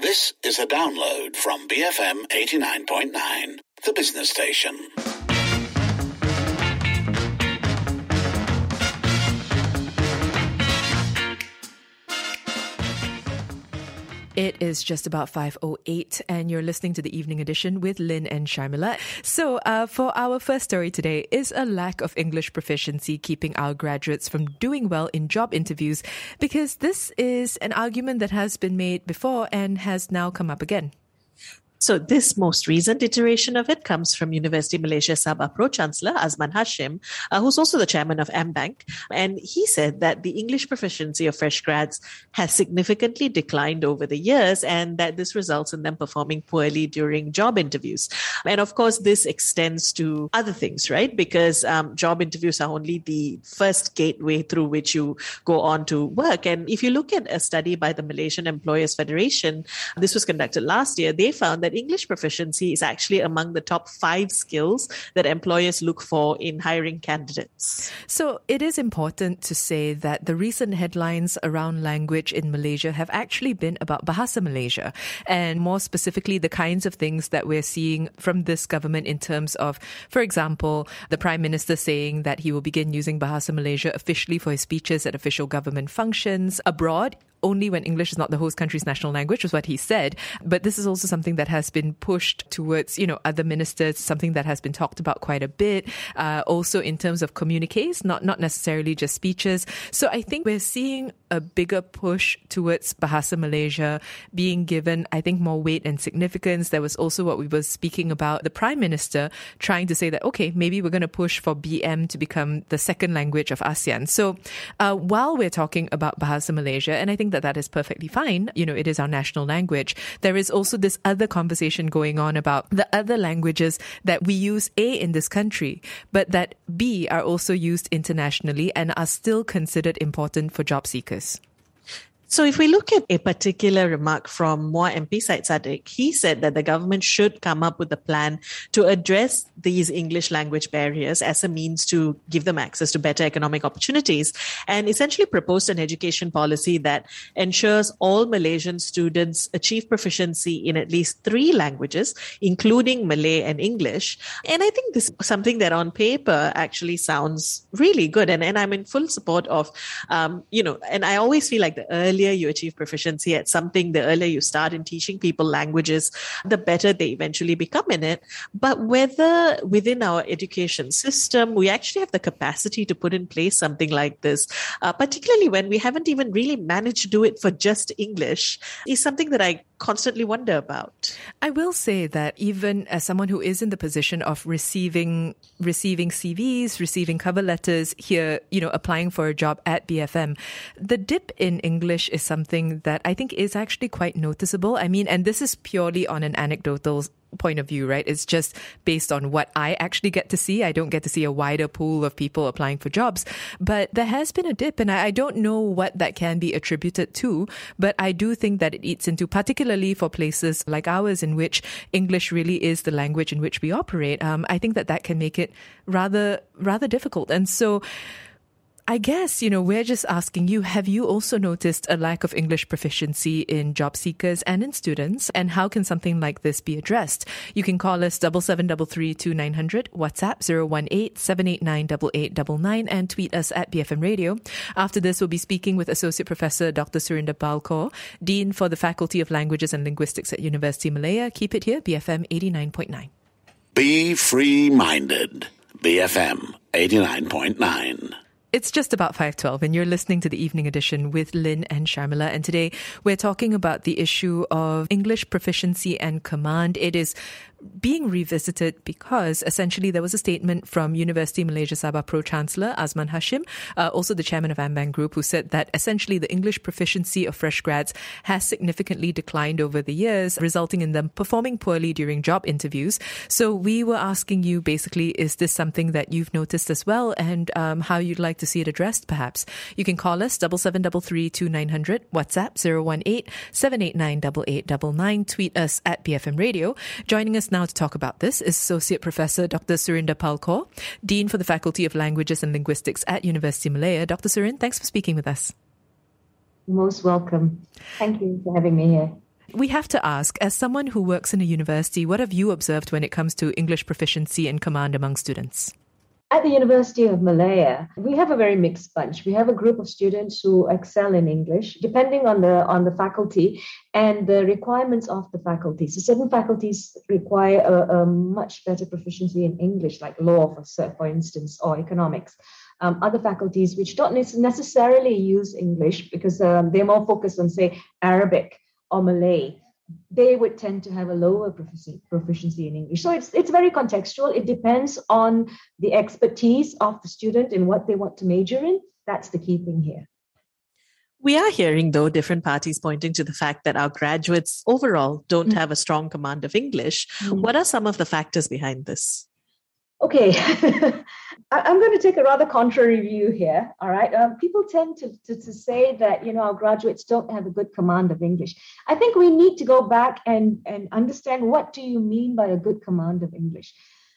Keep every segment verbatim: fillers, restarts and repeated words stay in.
This is a download from B F M eighty-nine point nine, the business station. It is just about five oh eight and you're listening to the Evening Edition with Lynn and Sharmila. So uh, for our first story today, is a lack of English proficiency keeping our graduates from doing well in job interviews? Because this is an argument that has been made before and has now come up again. So this most recent iteration of it comes from University Malaysia Sabah Pro-Chancellor Azman Hashim, uh, who's also the chairman of AmBank. And he said that the English proficiency of fresh grads has significantly declined over the years and that this results in them performing poorly during job interviews. And of course, this extends to other things, right? Because um, job interviews are only the first gateway through which you go on to work. And if you look at a study by the Malaysian Employers Federation, this was conducted last year, they found that that English proficiency is actually among the top five skills that employers look for in hiring candidates. So it is important to say that the recent headlines around language in Malaysia have actually been about Bahasa Malaysia, and more specifically the kinds of things that we're seeing from this government in terms of, for example, the Prime Minister saying that he will begin using Bahasa Malaysia officially for his speeches at official government functions abroad, only when English is not the host country's national language, was what he said. But this is also something that has been pushed towards, you know, other ministers, something that has been talked about quite a bit. Uh, also in terms of communiques, not, not necessarily just speeches. So I think we're seeing a bigger push towards Bahasa Malaysia being given, I think, more weight and significance. There was also what we were speaking about, the Prime Minister trying to say that, okay, maybe we're going to push for B M to become the second language of ASEAN. So uh, while we're talking about Bahasa Malaysia, and I think that that is perfectly fine. You know, it is our national language. There is also this other conversation going on about the other languages that we use A in this country, but that B are also used internationally and are still considered important for job seekers. So if we look at a particular remark from Muar M P Syed Saddiq, he said that the government should come up with a plan to address these English language barriers as a means to give them access to better economic opportunities, and essentially proposed an education policy that ensures all Malaysian students achieve proficiency in at least three languages, including Malay and English. And I think this is something that on paper actually sounds really good. And, and I'm in full support of, um, you know, and I always feel like the early earlier you achieve proficiency at something, the earlier you start in teaching people languages, the better they eventually become in it. But whether within our education system, we actually have the capacity to put in place something like this, uh, particularly when we haven't even really managed to do it for just English, is something that I constantly wonder about. I will say that even as someone who is in the position of receiving receiving C Vs, receiving cover letters here, you know, applying for a job at B F M, the dip in English is something that I think is actually quite noticeable. I mean, and this is purely on an anecdotal point of view, right? It's just based on what I actually get to see. I don't get to see a wider pool of people applying for jobs, but there has been a dip, and I, I don't know what that can be attributed to, but I do think that it eats into, particularly for places like ours in which English really is the language in which we operate. Um, I think that that can make it rather, rather difficult. And so I guess, you know, we're just asking you, have you also noticed a lack of English proficiency in job seekers and in students? And how can something like this be addressed? You can call us seven seven three three two nine zero zero, WhatsApp zero one eight seven eight nine eight eight nine nine, and tweet us at B F M Radio. After this, we'll be speaking with Associate Professor Doctor Surinder Palkor, Dean for the Faculty of Languages and Linguistics at University Malaya. Keep it here, B F M eighty-nine point nine. Be free-minded. B F M eighty-nine point nine. It's just about five twelve and you're listening to the Evening Edition with Lynn and Sharmila. And today we're talking about the issue of English proficiency and command. It is being revisited because essentially there was a statement from University Malaysia Sabah Pro-Chancellor Azman Hashim, uh, also the chairman of AmBank Group, who said that essentially the English proficiency of fresh grads has significantly declined over the years, resulting in them performing poorly during job interviews. So we were asking you basically, is this something that you've noticed as well, and um, how you'd like to see it addressed perhaps? You can call us seven seven three three two nine zero zero, WhatsApp zero one eight seven eight nine eight eight nine nine, tweet us at B F M Radio. Joining us now to talk about this is Associate Professor Doctor Surinder Palkor, Dean for the Faculty of Languages and Linguistics at University Malaya. Doctor Surin, thanks for speaking with us. Most welcome. Thank you for having me here. We have to ask, as someone who works in a university, what have you observed when it comes to English proficiency and command among students? At the University of Malaya, we have a very mixed bunch. We have a group of students who excel in English, depending on the on the faculty and the requirements of the faculty. So certain faculties require a, a much better proficiency in English, like law, for, for instance, or economics. Um, other faculties which don't necessarily use English because um, they're more focused on, say, Arabic or Malay, they would tend to have a lower proficiency in English. So it's it's very contextual. It depends on the expertise of the student and what they want to major in. That's the key thing here. We are hearing, though, different parties pointing to the fact that our graduates overall don't mm. have a strong command of English. Mm. What are some of the factors behind this? Okay, I'm going to take a rather contrary view here. All right. Um, people tend to, to, to say that, you know, our graduates don't have a good command of English. I think we need to go back and, and understand, what do you mean by a good command of English?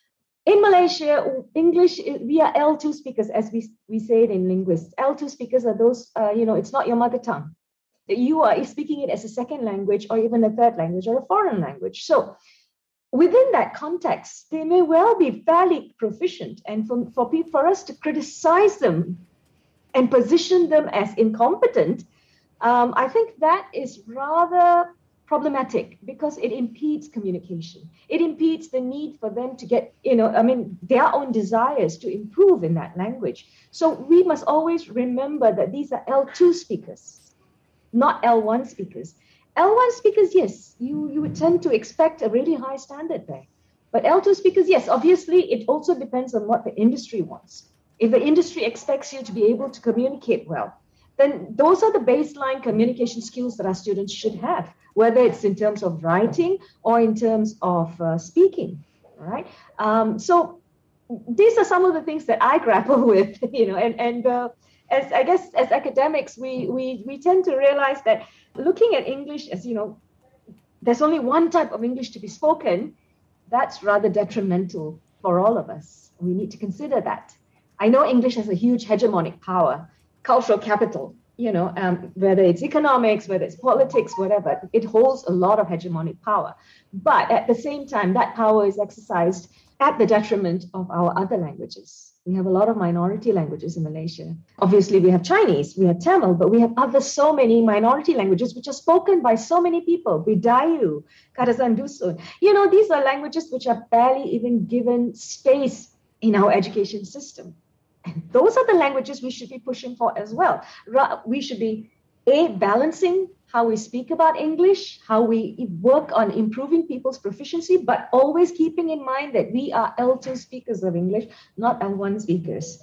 In Malaysia, English, we are L two speakers, as we, we say it in linguists. L two speakers are those, uh, you know, it's not your mother tongue. You are speaking it as a second language or even a third language or a foreign language. So within that context, they may well be fairly proficient. And for, for, people, for us to criticize them and position them as incompetent, um, I think that is rather problematic because it impedes communication. It impedes the need for them to get, you know, I mean, their own desires to improve in that language. So we must always remember that these are L two speakers, not L one speakers. L one speakers, yes, you, you would tend to expect a really high standard there. But L two speakers, yes, obviously, it also depends on what the industry wants. If the industry expects you to be able to communicate well, then those are the baseline communication skills that our students should have, whether it's in terms of writing or in terms of uh, speaking, all right? Um, so these are some of the things that I grapple with, you know, and, and uh, as I guess as academics, we, we, we tend to realize that looking at English as, you know, there's only one type of English to be spoken, that's rather detrimental for all of us. We need to consider that. I know English has a huge hegemonic power, cultural capital, you know, um, whether it's economics, whether it's politics, whatever, it holds a lot of hegemonic power. But at the same time, that power is exercised at the detriment of our other languages. We have a lot of minority languages in Malaysia. Obviously, we have Chinese, we have Tamil, but we have other so many minority languages which are spoken by so many people. Bidayu, Kadazan Dusun. You know, these are languages which are barely even given space in our education system. And those are the languages we should be pushing for as well. We should be, A, balancing how we speak about English, how we work on improving people's proficiency, but always keeping in mind that we are L two speakers of English, not L one speakers.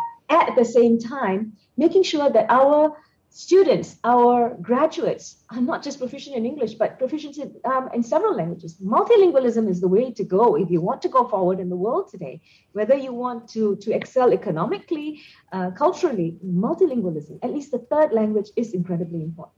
At the same time, making sure that our students, our graduates are not just proficient in English, but proficient in, um, in several languages. Multilingualism is the way to go if you want to go forward in the world today. Whether you want to, to excel economically, uh, culturally, multilingualism, at least the third language, is incredibly important.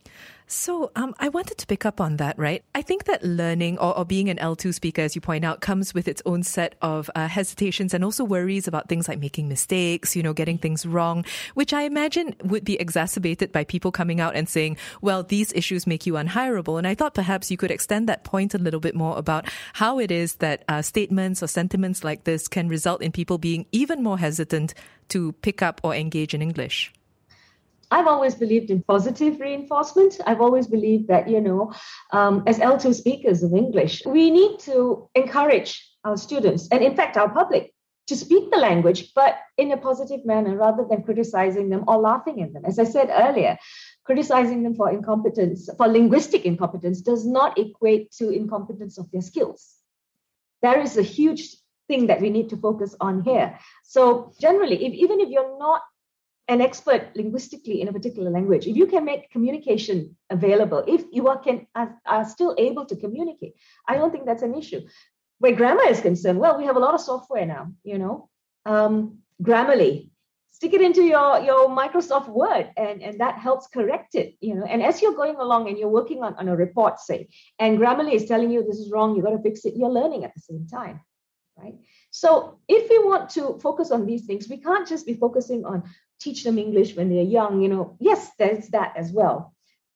So um, I wanted to pick up on that, right? I think that learning or, or being an L two speaker, as you point out, comes with its own set of uh, hesitations and also worries about things like making mistakes, you know, getting things wrong, which I imagine would be exacerbated by people coming out and saying, well, these issues make you unhireable. And I thought perhaps you could extend that point a little bit more about how it is that uh, statements or sentiments like this can result in people being even more hesitant to pick up or engage in English. I've always believed in positive reinforcement. I've always believed that, you know, um, as L two speakers of English, we need to encourage our students and, in fact, our public to speak the language, but in a positive manner rather than criticizing them or laughing at them. As I said earlier, criticizing them for incompetence, for linguistic incompetence, does not equate to incompetence of their skills. There is a huge thing that we need to focus on here. So generally, if, even if you're not an expert linguistically in a particular language, if you can make communication available, if you are, can, are, are still able to communicate, I don't think that's an issue. Where grammar is concerned, well, we have a lot of software now, you know, um, Grammarly, stick it into your, your Microsoft Word and, and that helps correct it, you know, and as you're going along and you're working on, on a report, say, and Grammarly is telling you this is wrong, you got to fix it, you're learning at the same time, right? So if we want to focus on these things, we can't just be focusing on teach them English when they're young, you know. Yes, there's that as well.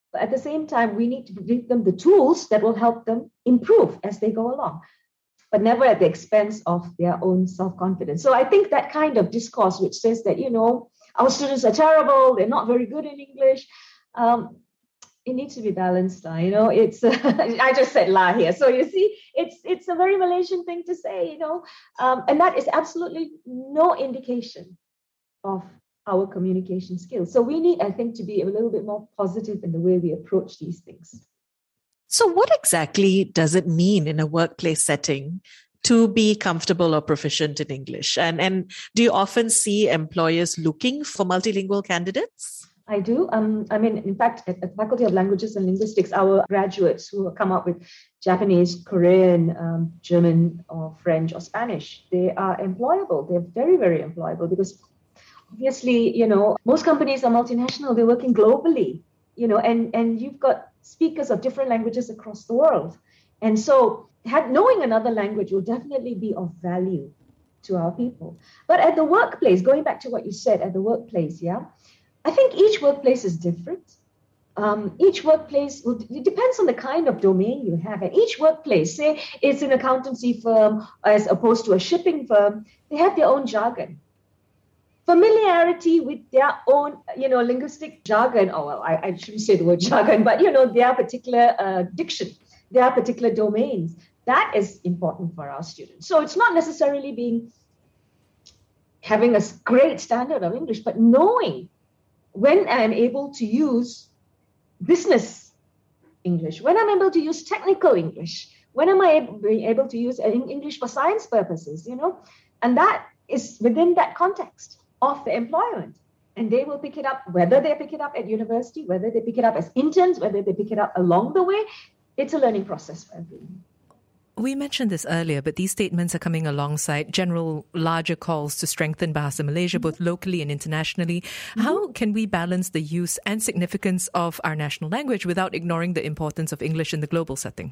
But at the same time, we need to give them the tools that will help them improve as they go along, but never at the expense of their own self-confidence. So I think that kind of discourse, which says that, you know, our students are terrible, they're not very good in English, um, it needs to be balanced. Uh, you know, it's, uh, I just said la here. So you see, it's it's a very Malaysian thing to say, you know, um, and that is absolutely no indication of our communication skills. So we need, I think, to be a little bit more positive in the way we approach these things. So what exactly does it mean in a workplace setting to be comfortable or proficient in English? And, and do you often see employers looking for multilingual candidates? I do. Um, I mean, in fact, at the Faculty of Languages and Linguistics, our graduates who come up with Japanese, Korean, um, German, or French, or Spanish, they are employable. They're very, very employable because obviously, you know, most companies are multinational. They're working globally, you know, and, and you've got speakers of different languages across the world. And so had, knowing another language will definitely be of value to our people. But at the workplace, going back to what you said, at the workplace, yeah, I think each workplace is different. Um, each workplace, will, it depends on the kind of domain you have. And each workplace, say it's an accountancy firm as opposed to a shipping firm, they have their own jargon. Familiarity with their own, you know, linguistic jargon, or well, I, I shouldn't say the word jargon, but, you know, their particular uh, diction, their particular domains, that is important for our students. So it's not necessarily being, having a great standard of English, but knowing when I'm able to use business English, when I'm able to use technical English, when am I able, able to use English for science purposes, you know, and that is within that context of the employment. And they will pick it up, whether they pick it up at university, whether they pick it up as interns, whether they pick it up along the way. It's a learning process for everyone. We mentioned this earlier, but these statements are coming alongside general larger calls to strengthen Bahasa Malaysia, both locally and internationally. Mm-hmm. How can we balance the use and significance of our national language without ignoring the importance of English in the global setting?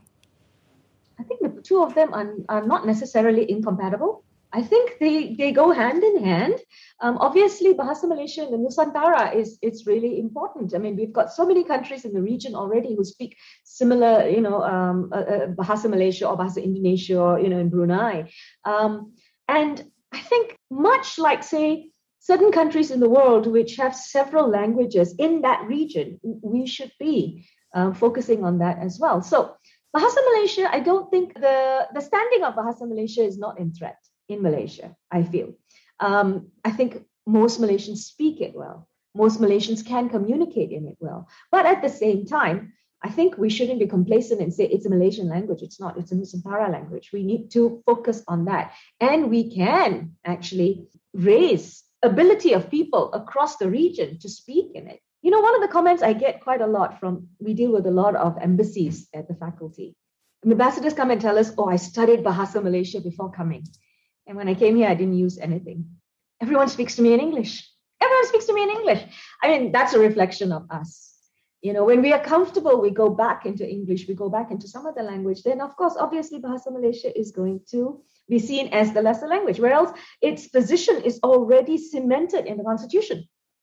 I think the two of them are, are not necessarily incompatible. I think they, they go hand in hand. Um, obviously, Bahasa Malaysia and the Nusantara is it's really important. I mean, we've got so many countries in the region already who speak similar, you know, um, uh, uh, Bahasa Malaysia or Bahasa Indonesia, or, you know, in Brunei. Um, and I think much like, say, certain countries in the world which have several languages in that region, we should be uh, focusing on that as well. So Bahasa Malaysia, I don't think the, the standing of Bahasa Malaysia is not in threat. In Malaysia, I feel. Um, I think most Malaysians speak it well. Most Malaysians can communicate in it well. But at the same time, I think we shouldn't be complacent and say it's a Malaysian language. It's not. It's a Nusantara language. We need to focus on that. And we can actually raise ability of people across the region to speak in it. You know, one of the comments I get quite a lot from, we deal with a lot of embassies at the faculty. Ambassadors come and tell us, oh, I studied Bahasa Malaysia before coming. And when I came here, I didn't use anything. Everyone speaks to me in English. Everyone speaks to me in English. I mean, that's a reflection of us. You know, when we are comfortable, we go back into English, we go back into some other language. Then, of course, obviously, Bahasa Malaysia is going to be seen as the lesser language, whereas its position is already cemented in the Constitution.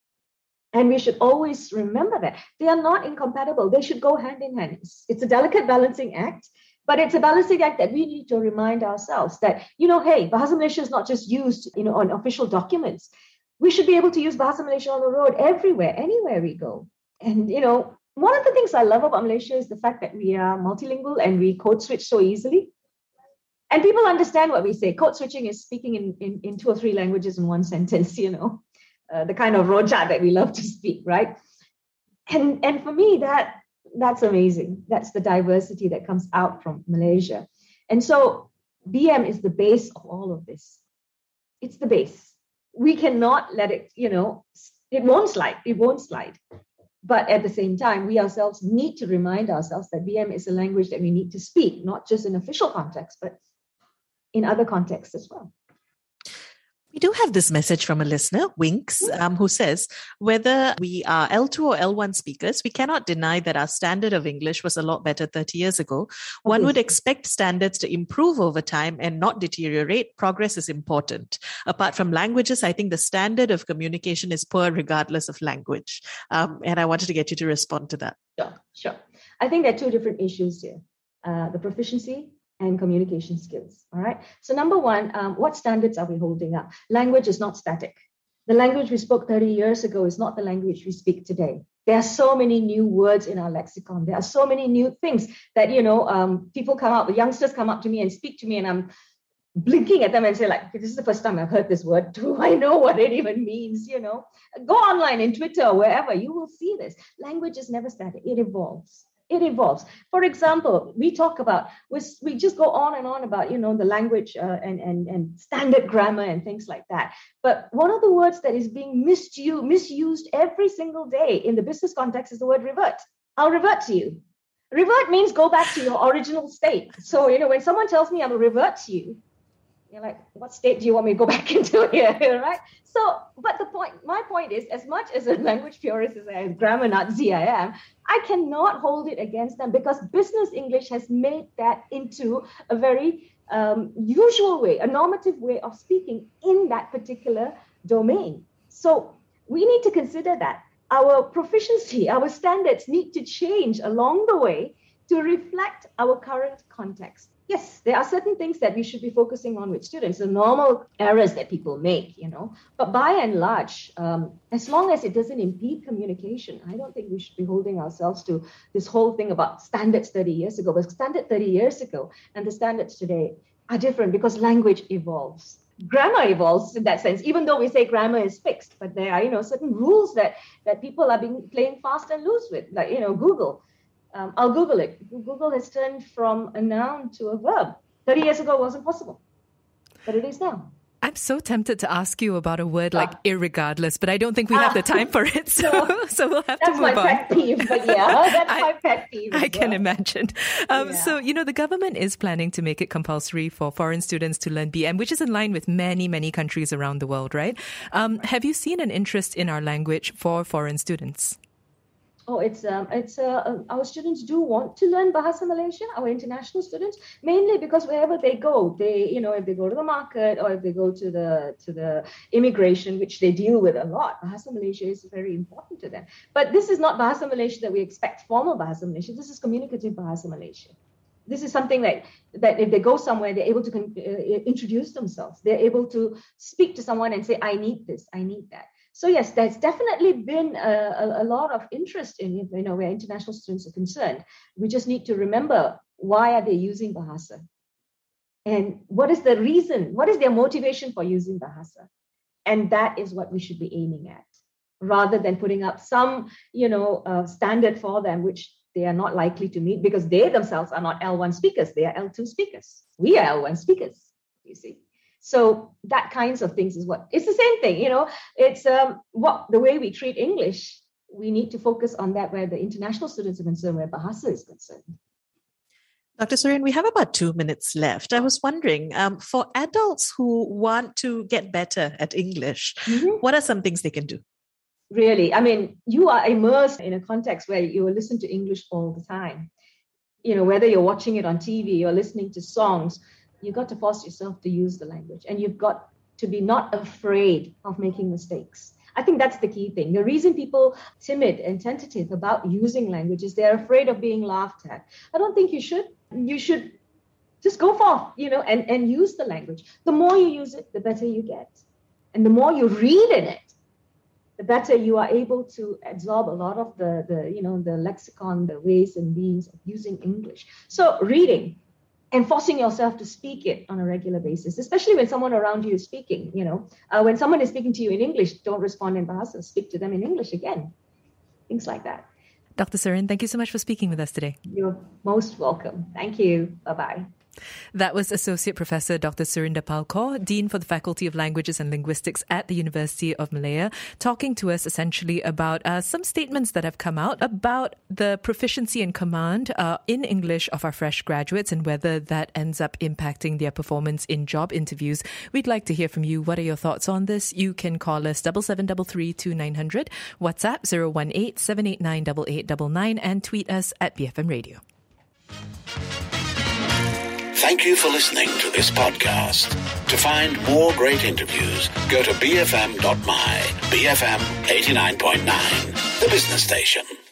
And we should always remember that. They are not incompatible. They should go hand in hand. It's, it's a delicate balancing act. But it's a balancing act that we need to remind ourselves that, you know, hey, Bahasa Malaysia is not just used, you know, on official documents. We should be able to use Bahasa Malaysia on the road everywhere, anywhere we go. And, you know, one of the things I love about Malaysia is the fact that we are multilingual and we code switch so easily. And people understand what we say. Code switching is speaking in, in, in two or three languages in one sentence, you know, uh, the kind of rojak that we love to speak, right? And, and for me, that... That's amazing. That's the diversity that comes out from Malaysia. And so B M is the base of all of this. It's the base. We cannot let it, you know, it won't slide. It won't slide. But at the same time, we ourselves need to remind ourselves that B M is a language that we need to speak, not just in official context, but in other contexts as well. We do have this message from a listener, Winks, um, who says, whether we are L two or L one speakers, we cannot deny that our standard of English was a lot better thirty years ago. One Okay. would expect standards to improve over time and not deteriorate. Progress is important. Apart from languages, I think the standard of communication is poor regardless of language. Um, and I wanted to get you to respond to that. Sure, sure. I think there are two different issues here. Uh, the proficiency and communication skills. All right. So number one, um, what standards are we holding up? Language is not static. The language we spoke thirty years ago is not the language we speak today. There are so many new words in our lexicon. There are so many new things that, you know, um, people come up, the youngsters come up to me and speak to me, and I'm blinking at them and say, like, this is the first time I've heard this word. Do I know what it even means? You know, go online in Twitter or wherever, you will see this. Language is never static. It evolves. It evolves. For example, we talk about, we, we just go on and on about, you know, the language uh, and, and, and standard grammar and things like that. But one of the words that is being misused, misused every single day in the business context is the word revert. I'll revert to you. Revert means go back to your original state. So, you know, when someone tells me I will revert to you, you're like, what state do you want me to go back into here, right? So, but the point, my point is, as much as a language purist as I am, grammar Nazi I am, I cannot hold it against them because business English has made that into a very um, usual way, a normative way of speaking in that particular domain. So we need to consider that. Our proficiency, our standards need to change along the way to reflect our current context. Yes, there are certain things that we should be focusing on with students, the normal errors that people make, you know. But by and large, um, as long as it doesn't impede communication, I don't think we should be holding ourselves to this whole thing about standards thirty years ago. But standard thirty years ago and the standards today are different because language evolves. Grammar evolves in that sense, even though we say grammar is fixed, but there are, you know, certain rules that, that people are being playing fast and loose with, like, you know, Google. Um, I'll Google it. Google has turned from a noun to a verb. thirty years ago, it wasn't possible, but it is now. I'm so tempted to ask you about a word like ah. irregardless, but I don't think we have ah. the time for it. So, no, so we'll have to move on. That's my pet peeve, but yeah, that's I, my pet peeve. I well. can imagine. Um, yeah. So, you know, the government is planning to make it compulsory for foreign students to learn B M, which is in line with many, many countries around the world, right? Um, have you seen an interest in our language for foreign students? Oh, it's um, it's uh, our students do want to learn Bahasa Malaysia, our international students, mainly because wherever they go, they, you know, if they go to the market or if they go to the to the immigration, which they deal with a lot, Bahasa Malaysia is very important to them. But this is not Bahasa Malaysia that we expect, formal Bahasa Malaysia. This is communicative Bahasa Malaysia. This is something like that if they go somewhere, they're able to con- uh, introduce themselves. They're able to speak to someone and say, I need this, I need that. So yes, there's definitely been a, a, a lot of interest in, you know, where international students are concerned. We just need to remember, why are they using Bahasa? And what is the reason? What is their motivation for using Bahasa? And that is what we should be aiming at, rather than putting up some, you know, uh, standard for them, which they are not likely to meet because they themselves are not L one speakers. They are L two speakers. We are L one speakers, you see. So that kinds of things is what, it's the same thing, you know, it's um, what the way we treat English, we need to focus on that where the international students are concerned, where Bahasa is concerned. Doctor Surin, we have about two minutes left. I was wondering, um, for adults who want to get better at English, mm-hmm. what are some things they can do? Really, I mean, you are immersed in a context where you listen to English all the time. You know, whether you're watching it on T V or listening to songs, you've got to force yourself to use the language, and you've got to be not afraid of making mistakes. I think that's the key thing. The reason people timid and tentative about using language is they're afraid of being laughed at. I don't think you should. You should just go forth, you know, and, and use the language. The more you use it, the better you get. And the more you read in it, the better you are able to absorb a lot of the, the you know, the lexicon, the ways and means of using English. So reading, and forcing yourself to speak it on a regular basis, especially when someone around you is speaking, you know, uh, when someone is speaking to you in English, don't respond in Bahasa, speak to them in English again. Things like that. Doctor Surin, thank you so much for speaking with us today. You're most welcome. Thank you. Bye-bye. That was Associate Professor Doctor Surinder Pal Kaur, Dean for the Faculty of Languages and Linguistics at the University of Malaya, talking to us essentially about uh, some statements that have come out about the proficiency and command uh, in English of our fresh graduates and whether that ends up impacting their performance in job interviews. We'd like to hear from you. What are your thoughts on this? You can call us seven seven three three two nine zero zero, WhatsApp zero one eight seven eight nine eight eight nine nine, and tweet us at B F M Radio. Thank you for listening to this podcast. To find more great interviews, go to b f m dot m y, B F M eighty-nine point nine, the business station.